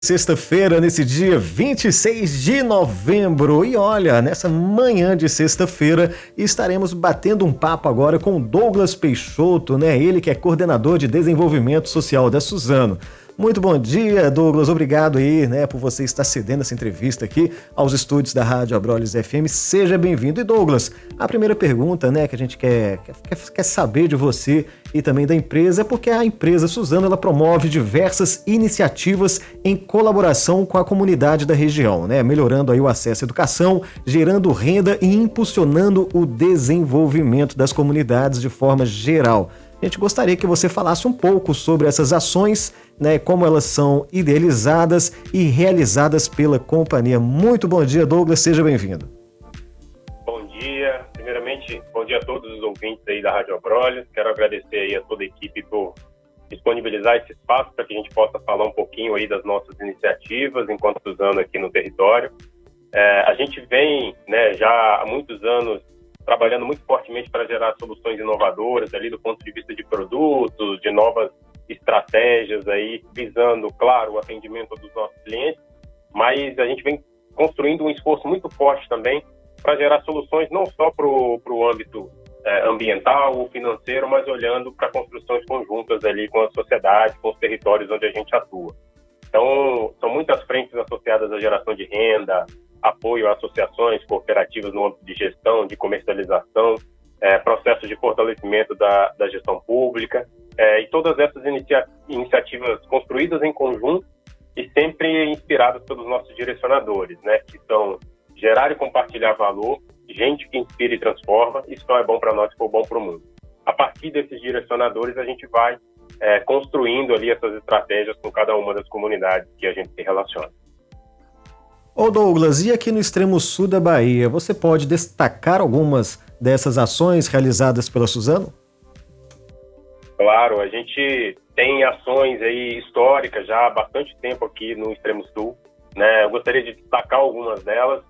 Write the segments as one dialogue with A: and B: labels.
A: Sexta-feira, nesse dia 26 de novembro. E olha, nessa manhã de sexta-feira, estaremos batendo um papo agora com o Douglas Peixoto, né? Ele que é coordenador de desenvolvimento social da Suzano. Muito bom dia, Douglas. Obrigado aí, né, por você estar cedendo essa entrevista aqui aos estúdios da Rádio Abrolhos FM. Seja bem-vindo. E Douglas, a primeira pergunta, né, que a gente quer saber de você e também da empresa é porque a empresa Suzano, ela promove diversas iniciativas em colaboração com a comunidade da região, né, melhorando aí o acesso à educação, gerando renda e impulsionando o desenvolvimento das comunidades de forma geral. A gente gostaria que você falasse um pouco sobre essas ações, né, como elas são idealizadas e realizadas pela companhia. Muito bom dia, Douglas, seja bem-vindo.
B: Bom dia. Primeiramente, bom dia a todos os ouvintes aí da Rádio Abrolhos. Quero agradecer aí a toda a equipe por disponibilizar esse espaço para que a gente possa falar um pouquinho aí das nossas iniciativas enquanto Suzano aqui no território. A gente vem, né, já há muitos anos trabalhando muito fortemente para gerar soluções inovadoras ali do ponto de vista de produtos, de novas estratégias aí, visando, claro, o atendimento dos nossos clientes, mas a gente vem construindo um esforço muito forte também para gerar soluções não só para o âmbito ambiental ou financeiro, mas olhando para construções conjuntas ali com a sociedade, com os territórios onde a gente atua. Então, são muitas frentes associadas à geração de renda, apoio a associações, cooperativas no âmbito de gestão, de comercialização, processos de fortalecimento da gestão pública, e todas essas iniciativas construídas em conjunto e sempre inspiradas pelos nossos direcionadores, né, que são gerar e compartilhar valor, gente que inspira e transforma, isso só é bom para nós se for bom para o mundo. A partir desses direcionadores, a gente vai construindo ali essas estratégias com cada uma das comunidades que a gente se relaciona.
A: Ô Douglas, e aqui no extremo sul da Bahia, você pode destacar algumas dessas ações realizadas pela Suzano?
B: Claro, a gente tem ações aí históricas já há bastante tempo aqui no extremo sul, né? Eu gostaria de destacar algumas delas.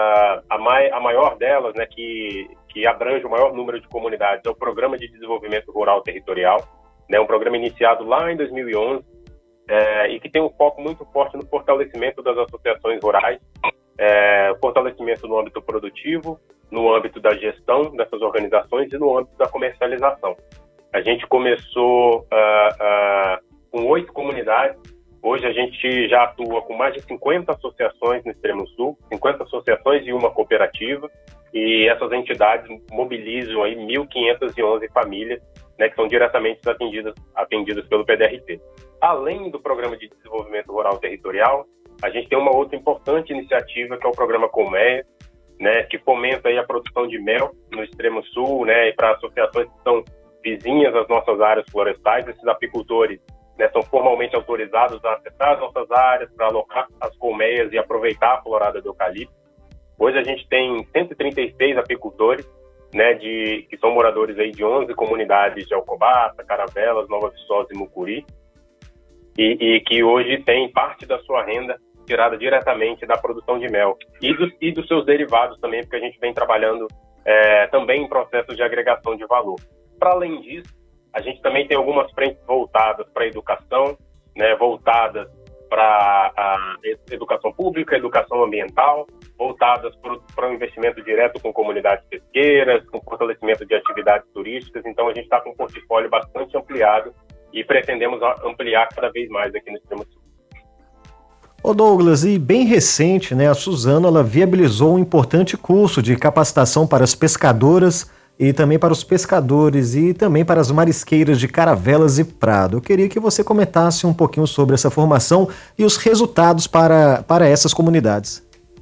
B: A maior delas, né, que abrange o maior número de comunidades, é o Programa de Desenvolvimento Rural Territorial, né? Um programa iniciado lá em 2011, e que tem um foco muito forte no fortalecimento das associações rurais, fortalecimento no âmbito produtivo, no âmbito da gestão dessas organizações e no âmbito da comercialização. A gente começou com 8 comunidades, hoje a gente já atua com mais de 50 associações no Extremo Sul, 50 associações e uma cooperativa, e essas entidades mobilizam aí 1.511 famílias, né, que são diretamente atendidas pelo PDRT. Além do Programa de Desenvolvimento Rural Territorial, a gente tem uma outra importante iniciativa, que é o Programa Colmeia, né, que fomenta aí a produção de mel no Extremo Sul, né, e para associações que são vizinhas às nossas áreas florestais. Esses apicultores, né, são formalmente autorizados a acessar as nossas áreas para alocar as colmeias e aproveitar a florada do eucalipto. Hoje a gente tem 136 apicultores, né, que são moradores aí de 11 comunidades de Alcobaça, Caravelas, Nova Viçosa e Mucuri, e que hoje tem parte da sua renda tirada diretamente da produção de mel e dos seus derivados também, porque a gente vem trabalhando também em processos de agregação de valor. Para além disso, a gente também tem algumas frentes voltadas para a educação, né, voltadas para a educação pública, educação ambiental, voltadas para o investimento direto com comunidades pesqueiras, com fortalecimento de atividades turísticas. Então, a gente está com um portfólio bastante ampliado e pretendemos ampliar cada vez mais aqui no Extremo Sul.
A: Ô Douglas, e bem recente, né, a Suzano, ela viabilizou um importante curso de capacitação para as pescadoras e também para os pescadores e também para as marisqueiras de Caravelas e Prado. Eu queria que você comentasse um pouquinho sobre essa formação e os resultados para essas comunidades.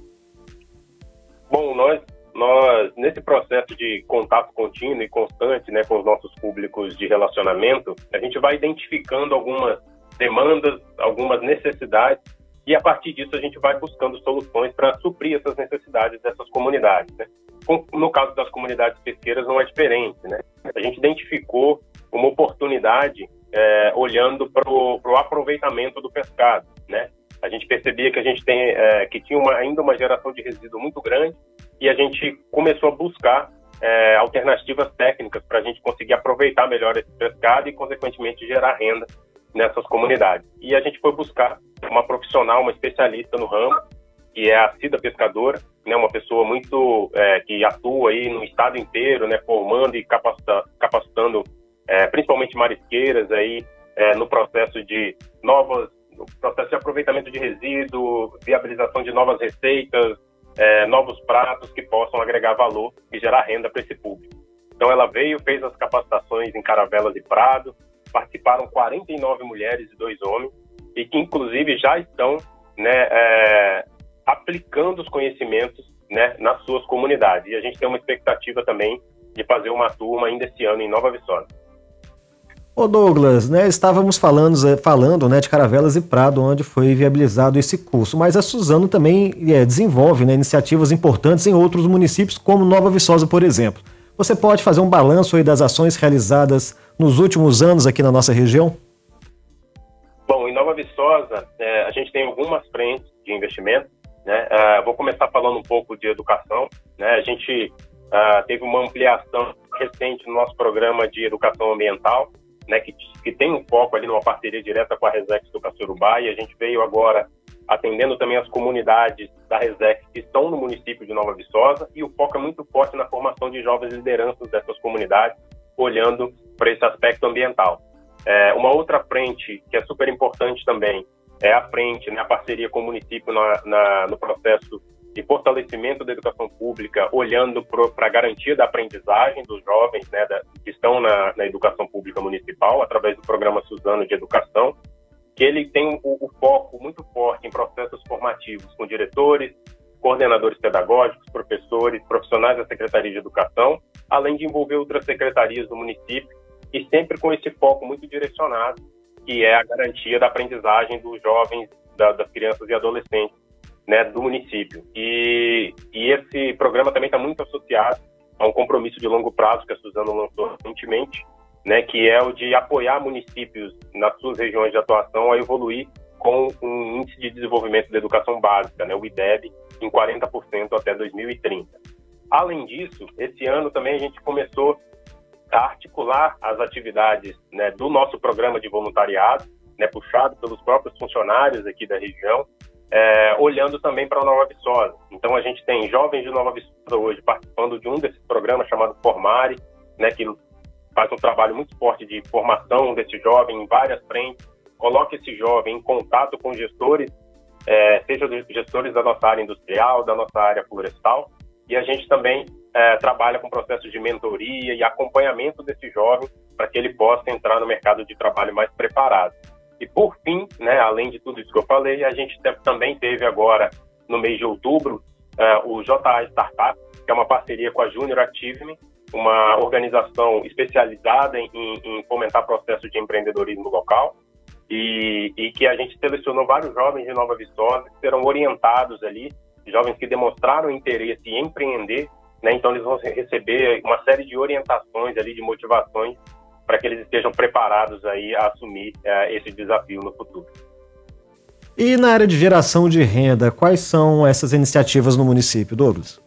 B: Bom, nós nesse processo de contato contínuo e constante, né, com os nossos públicos de relacionamento, a gente vai identificando algumas demandas, algumas necessidades, e a partir disso a gente vai buscando soluções para suprir essas necessidades dessas comunidades, né? No caso das comunidades pesqueiras não é diferente, né? A gente identificou uma oportunidade olhando para o aproveitamento do pescado, né? A gente percebia que a gente que tinha ainda uma geração de resíduo muito grande, e a gente começou a buscar alternativas técnicas para a gente conseguir aproveitar melhor esse pescado e, consequentemente, gerar renda nessas comunidades. E a gente foi buscar uma profissional, uma especialista no ramo, que é a Cida Pescadora, né, uma pessoa muito que atua aí no estado inteiro, né, formando e capacitando principalmente marisqueiras aí no processo de aproveitamento de resíduo, viabilização de novas receitas, novos pratos que possam agregar valor e gerar renda para esse público. Então ela fez as capacitações em Caravelas e Prado, participaram 49 mulheres e 2 homens, e que inclusive já estão, né, aplicando os conhecimentos, né, nas suas comunidades. E a gente tem uma expectativa também de fazer uma turma ainda esse ano em Nova Viçosa.
A: Ô Douglas, né, estávamos falando, né, de Caravelas e Prado, onde foi viabilizado esse curso, mas a Suzano também desenvolve, né, iniciativas importantes em outros municípios, como Nova Viçosa, por exemplo. Você pode fazer um balanço aí das ações realizadas nos últimos anos aqui na nossa região?
B: Bom, em Nova Viçosa, a gente tem algumas frentes de investimento, né? Vou começar falando um pouco de educação, né? A gente teve uma ampliação recente no nosso programa de educação ambiental, né? Que tem um foco ali numa parceria direta com a Resex do Caçurubá, e a gente veio agora atendendo também as comunidades da Resex que estão no município de Nova Viçosa, e o foco é muito forte na formação de jovens lideranças dessas comunidades, olhando para esse aspecto ambiental. Uma outra frente que é super importante também é a frente, né, a parceria com o município no processo de fortalecimento da educação pública, olhando para a garantia da aprendizagem dos jovens, né, que estão na educação pública municipal, através do programa Suzano de Educação, que ele tem o foco muito forte em processos formativos com diretores, coordenadores pedagógicos, professores, profissionais da Secretaria de Educação, além de envolver outras secretarias do município, e sempre com esse foco muito direcionado, que é a garantia da aprendizagem dos jovens, das crianças e adolescentes, né, do município. E esse programa também está muito associado a um compromisso de longo prazo que a Suzano lançou recentemente, né, que é o de apoiar municípios nas suas regiões de atuação a evoluir com um índice de desenvolvimento da educação básica, né, o IDEB, em 40% até 2030. Além disso, esse ano também a gente começou a articular as atividades, né, do nosso programa de voluntariado, né, puxado pelos próprios funcionários aqui da região, olhando também para Nova Viçosa. Então a gente tem jovens de Nova Viçosa hoje participando de um desses programas chamado Formare, né, que faz um trabalho muito forte de formação desse jovem em várias frentes, coloca esse jovem em contato com gestores, seja gestores da nossa área industrial, da nossa área florestal, e a gente também trabalha com processos de mentoria e acompanhamento desse jovem para que ele possa entrar no mercado de trabalho mais preparado. E por fim, né, além de tudo isso que eu falei, a gente também teve agora, no mês de outubro, o JA Startup, que é uma parceria com a Junior Achievement, uma organização especializada em fomentar processos de empreendedorismo local, e que a gente selecionou vários jovens de Nova Viçosa que serão orientados ali, jovens que demonstraram interesse em empreender, né? Então eles vão receber uma série de orientações ali, de motivações, para que eles estejam preparados aí a assumir esse desafio no futuro.
A: E na área de geração de renda, quais são essas iniciativas no município, Douglas?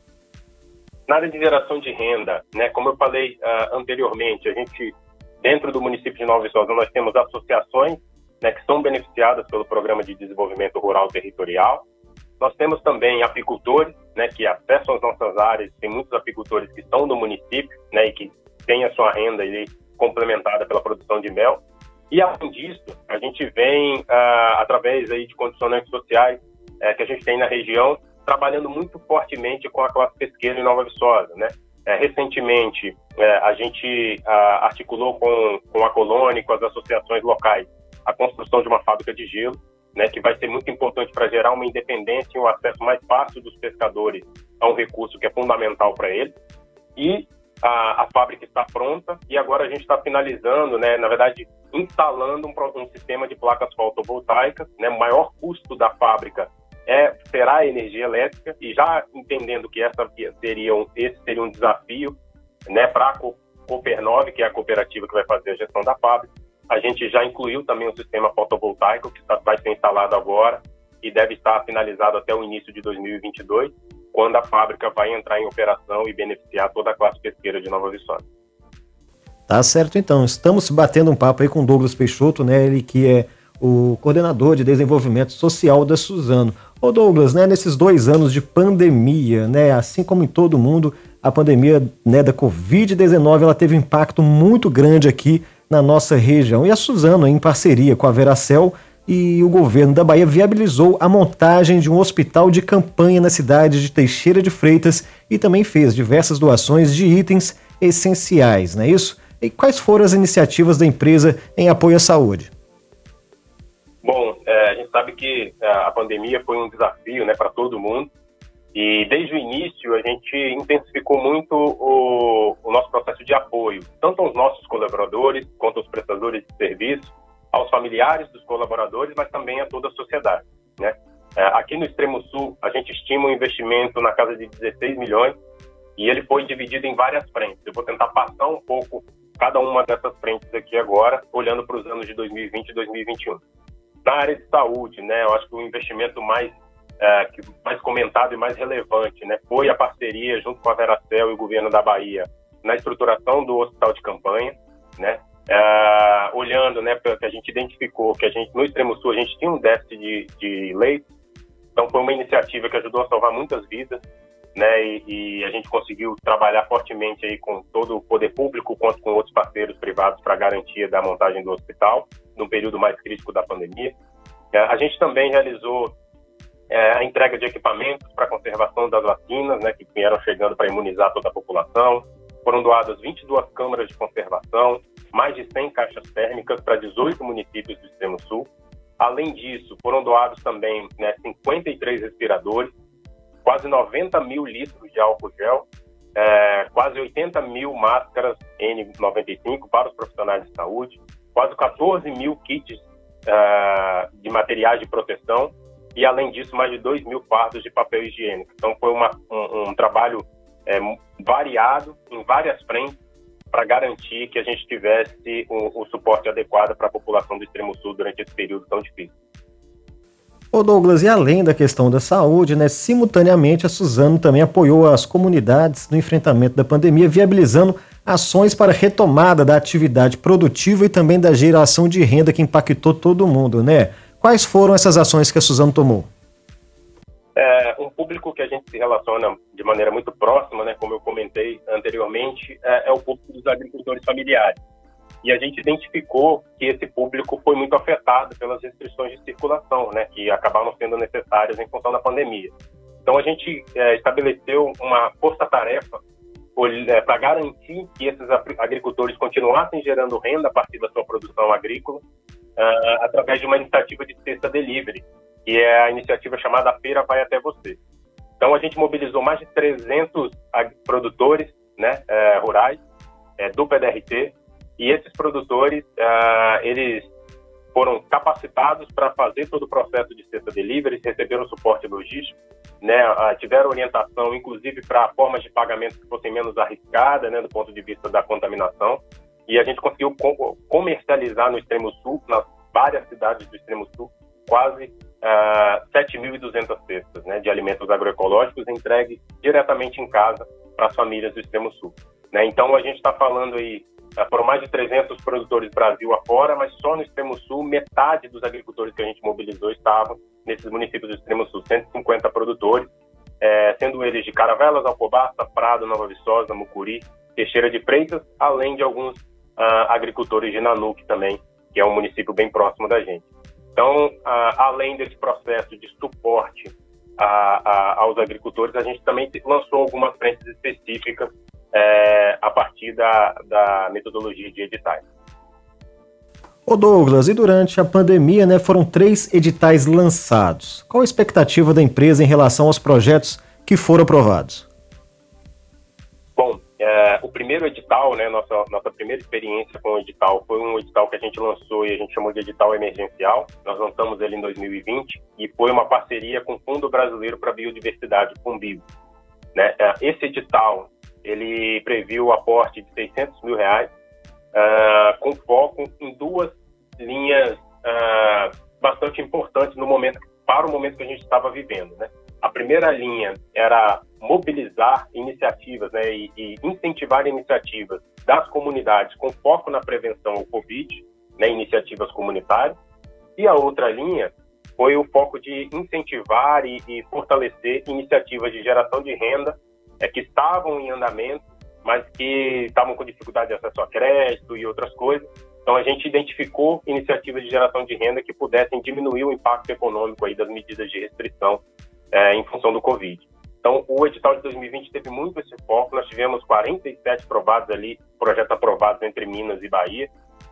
B: Na área de geração de renda, né, como eu falei anteriormente, a gente, dentro do município de Nova Viçosa, nós temos associações, né, que são beneficiadas pelo Programa de Desenvolvimento Rural Territorial. Nós temos também apicultores, né, que acessam as nossas áreas. Tem muitos apicultores que estão no município, né, e que têm a sua renda ali complementada pela produção de mel. E, além disso, a gente vem, através aí de condicionantes sociais que a gente tem na região, trabalhando muito fortemente com a classe pesqueira em Nova Viçosa, né? Recentemente, a gente articulou com a Colônia e com as associações locais a construção de uma fábrica de gelo, né, que vai ser muito importante para gerar uma independência e um acesso mais fácil dos pescadores a um recurso que é fundamental para eles. E a fábrica está pronta, e agora a gente está finalizando, né, na verdade, instalando um sistema de placas fotovoltaicas, né. O maior custo da fábrica será a energia elétrica, e já entendendo que esse seria um desafio, né, para a Cooper9, que é a cooperativa que vai fazer a gestão da fábrica. A gente já incluiu também um sistema fotovoltaico que vai ser instalado agora e deve estar finalizado até o início de 2022, quando a fábrica vai entrar em operação e beneficiar toda a classe pesqueira de Nova Viçosa.
A: Tá certo, então. Estamos batendo um papo aí com o Douglas Peixoto, né? Ele que é o coordenador de desenvolvimento social da Suzano. Ô Douglas, né, nesses 2 anos de pandemia, né, assim como em todo mundo, a pandemia, né, da Covid-19 ela teve um impacto muito grande aqui na nossa região. E a Suzano, em parceria com a Veracel e o governo da Bahia, viabilizou a montagem de um hospital de campanha na cidade de Teixeira de Freitas e também fez diversas doações de itens essenciais, não é isso? E quais foram as iniciativas da empresa em apoio à saúde?
B: Bom, a gente sabe que a pandemia foi um desafio, né, para todo mundo, e desde o início a gente intensificou muito o nosso processo de apoio, tanto aos nossos colaboradores, quanto aos prestadores de serviço, aos familiares dos colaboradores, mas também a toda a sociedade, né? Aqui no Extremo Sul, a gente estima um investimento na casa de 16 milhões, e ele foi dividido em várias frentes. Eu vou tentar passar um pouco cada uma dessas frentes aqui agora, olhando para os anos de 2020 e 2021. Na área de saúde, né, eu acho que o investimento mais comentado e mais relevante, né, foi a parceria junto com a Veracel e o governo da Bahia na estruturação do hospital de campanha, né, olhando, né, que a gente identificou que no Extremo Sul a gente tinha um déficit de leitos, então foi uma iniciativa que ajudou a salvar muitas vidas, né, e a gente conseguiu trabalhar fortemente aí com todo o poder público quanto com outros parceiros privados para a garantia da montagem do hospital no período mais crítico da pandemia. A gente também realizou a entrega de equipamentos para a conservação das vacinas, né, que vieram chegando para imunizar toda a população. Foram doadas 22 câmaras de conservação, mais de 100 caixas térmicas para 18 municípios do Extremo Sul. Além disso, foram doados também, né, 53 respiradores, quase 90 mil litros de álcool gel, quase 80 mil máscaras N95 para os profissionais de saúde, quase 14 mil kits de materiais de proteção e, além disso, mais de 2 mil fardos de papel higiênico. Então, foi um trabalho variado em várias frentes para garantir que a gente tivesse o suporte adequado para a população do Extremo Sul durante esse período tão difícil.
A: Ô Douglas, e além da questão da saúde, né, simultaneamente a Suzano também apoiou as comunidades no enfrentamento da pandemia, viabilizando ações para retomada da atividade produtiva e também da geração de renda que impactou todo mundo, né? Quais foram essas ações que a Suzano tomou?
B: Um público que a gente se relaciona de maneira muito próxima, né, como eu comentei anteriormente, é o público dos agricultores familiares. E a gente identificou que esse público foi muito afetado pelas restrições de circulação, né, que acabaram sendo necessárias em função da pandemia. Então, a gente estabeleceu uma força-tarefa para garantir que esses agricultores continuassem gerando renda a partir da sua produção agrícola, através de uma iniciativa de cesta delivery, que é a iniciativa chamada A Feira Vai Até Você. Então, a gente mobilizou mais de 300 produtores, né, rurais do PDRT, e esses produtores, eles foram capacitados para fazer todo o processo de cesta delivery, receberam suporte logístico, né, tiveram orientação, inclusive, para formas de pagamento que fossem menos arriscadas, né, do ponto de vista da contaminação, e a gente conseguiu comercializar no Extremo Sul, nas várias cidades do Extremo Sul, quase 7.200 cestas, né, de alimentos agroecológicos entregues diretamente em casa para as famílias do Extremo Sul. Né? Então, a gente está falando aí, foram mais de 300 produtores Brasil afora, mas só no Extremo Sul, metade dos agricultores que a gente mobilizou estavam nesses municípios do Extremo Sul, 150 produtores, sendo eles de Caravelas, Alcobaça, Prado, Nova Viçosa, Mucuri, Teixeira de Freitas, além de alguns agricultores de Nanuque também, que é um município bem próximo da gente. Então, além desse processo de suporte aos agricultores, a gente também lançou algumas frentes específicas a partir da metodologia de editais.
A: Ô Douglas, e durante a pandemia, né, foram 3 editais lançados. Qual a expectativa da empresa em relação aos projetos que foram aprovados?
B: Bom, o primeiro edital, né, nossa primeira experiência com o edital foi um edital que a gente lançou e a gente chamou de edital emergencial. Nós lançamos ele em 2020 e foi uma parceria com o Fundo Brasileiro para a Biodiversidade, FUNBio. Né? Esse edital, ele previu o aporte de R$600 mil, com foco em 2 linhas bastante importantes para o momento que a gente estava vivendo. Né? A primeira linha era mobilizar iniciativas, né, e incentivar iniciativas das comunidades com foco na prevenção ao Covid, né, iniciativas comunitárias. E a outra linha foi o foco de incentivar e fortalecer iniciativas de geração de renda que estavam em andamento, mas que estavam com dificuldade de acesso a crédito e outras coisas. Então, a gente identificou iniciativas de geração de renda que pudessem diminuir o impacto econômico aí das medidas de restrição em função do Covid. Então, o edital de 2020 teve muito esse foco. Nós tivemos 47 aprovados ali, projetos aprovados entre Minas e Bahia,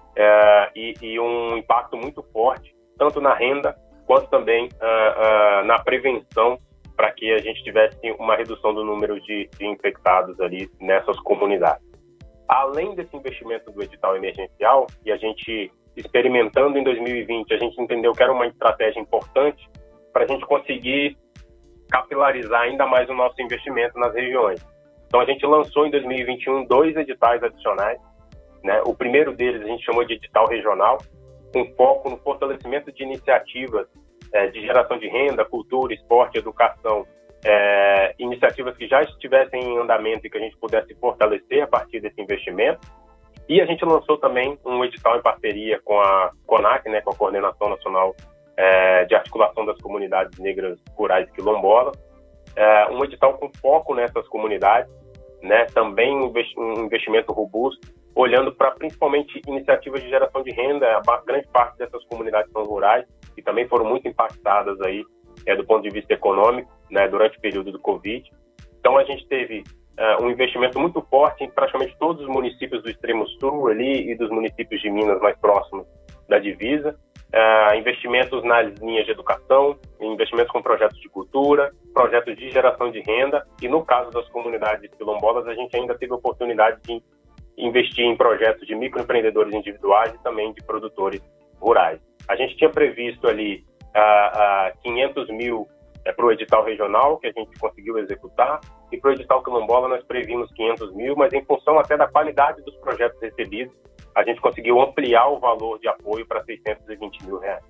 B: e um impacto muito forte, tanto na renda quanto também na prevenção, para que a gente tivesse uma redução do número de infectados ali nessas comunidades. Além desse investimento do edital emergencial, e a gente experimentando em 2020, a gente entendeu que era uma estratégia importante para a gente conseguir capilarizar ainda mais o nosso investimento nas regiões. Então, a gente lançou em 2021 2 editais adicionais, né? O primeiro deles a gente chamou de edital regional, com foco no fortalecimento de iniciativas de geração de renda, cultura, esporte, educação, iniciativas que já estivessem em andamento e que a gente pudesse fortalecer a partir desse investimento. E a gente lançou também um edital em parceria com a CONAC, né, com a Coordenação Nacional de Articulação das Comunidades Negras Rurais Quilombolas, um edital com foco nessas comunidades, né, também um investimento robusto, olhando para principalmente iniciativas de geração de renda. A grande parte dessas comunidades são rurais e também foram muito impactadas aí, do ponto de vista econômico, né, durante o período do Covid. Então, a gente teve um investimento muito forte em praticamente todos os municípios do extremo sul ali e dos municípios de Minas mais próximos da divisa, investimentos nas linhas de educação, investimentos com projetos de cultura, projetos de geração de renda, e no caso das comunidades quilombolas, a gente ainda teve a oportunidade de investir em projetos de microempreendedores individuais e também de produtores rurais. A gente tinha previsto ali 500 mil para o edital regional, que a gente conseguiu executar, e para o edital quilombola nós previmos 500 mil, mas em função até da qualidade dos projetos recebidos, a gente conseguiu ampliar o valor de apoio para 620 mil reais.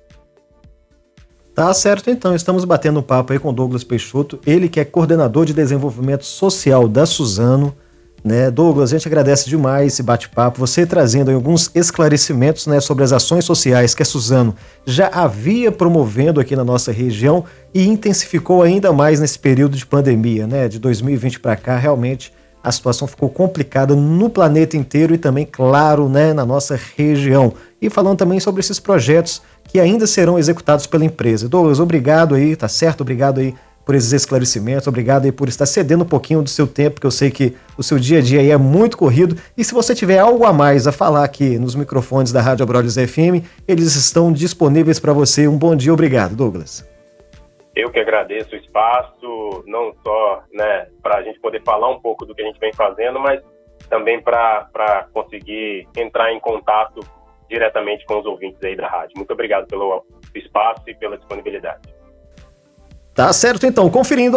A: Tá certo, então. Estamos batendo um papo aí com o Douglas Peixoto, ele que é coordenador de desenvolvimento social da Suzano, né? Douglas, a gente agradece demais esse bate-papo, você trazendo aí alguns esclarecimentos, né, sobre as ações sociais que a Suzano já havia promovendo aqui na nossa região e intensificou ainda mais nesse período de pandemia, né? De 2020 para cá, realmente a situação ficou complicada no planeta inteiro e também, claro, né, na nossa região. E falando também sobre esses projetos que ainda serão executados pela empresa. Douglas, obrigado aí, tá certo? Obrigado aí por esses esclarecimentos, obrigado aí por estar cedendo um pouquinho do seu tempo, que eu sei que o seu dia a dia aí é muito corrido. E se você tiver algo a mais a falar aqui nos microfones da Rádio Abrolhos FM, eles estão disponíveis para você. Um bom dia, obrigado, Douglas.
B: Eu que agradeço o espaço, não só, né, para a gente poder falar um pouco do que a gente vem fazendo, mas também para conseguir entrar em contato diretamente com os ouvintes aí da rádio. Muito obrigado pelo espaço e pela disponibilidade.
A: Tá certo, então, conferindo